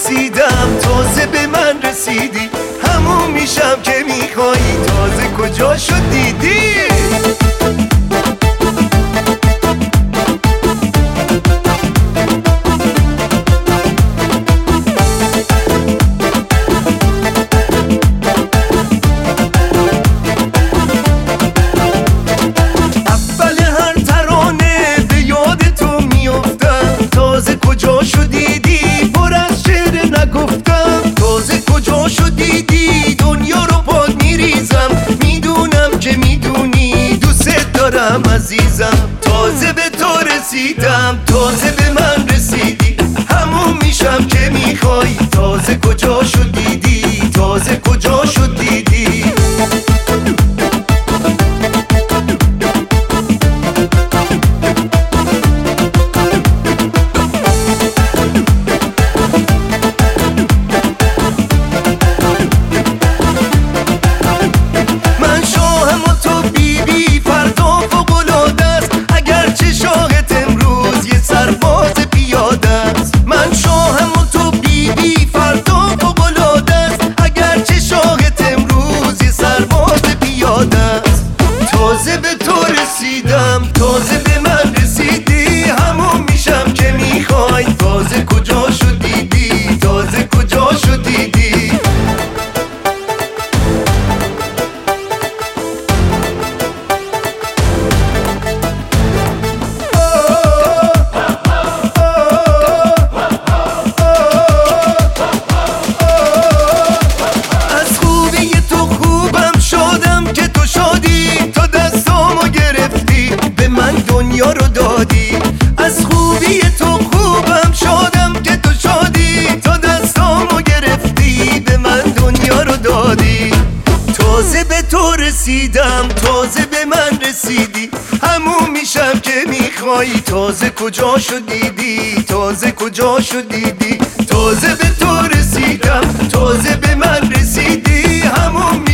رسیدم، تازه به من رسیدی، همون میشم که میخوایی، تازه کجا شد دیدی؟ عزیزم تازه به تو رسیدم، تازه به من رسیدی، همون میشم که میخوایی، تازه کجا شد دیدی، تازه کجا شد دیدی؟ تازه به تو رسیدم، تازه به من رسیدی، همون میشم که میخوای، تازه کجا شد دیدی، تازه کجا شد دیدی؟ از خوبی تو خوبم شدم که تو شدی، دنیا رو دادی. از خوبی تو خوبم شدم که تو شادی، تا دستامو گرفتی به من دنیا رو دادی. تازه به تو رسیدم، تازه به من رسیدی، همون میشم که میخوایی، تازه کجا شد دیدی، تازه کجا شد دیدی؟ تازه به تو رسیدم، تازه به من رسیدی، همون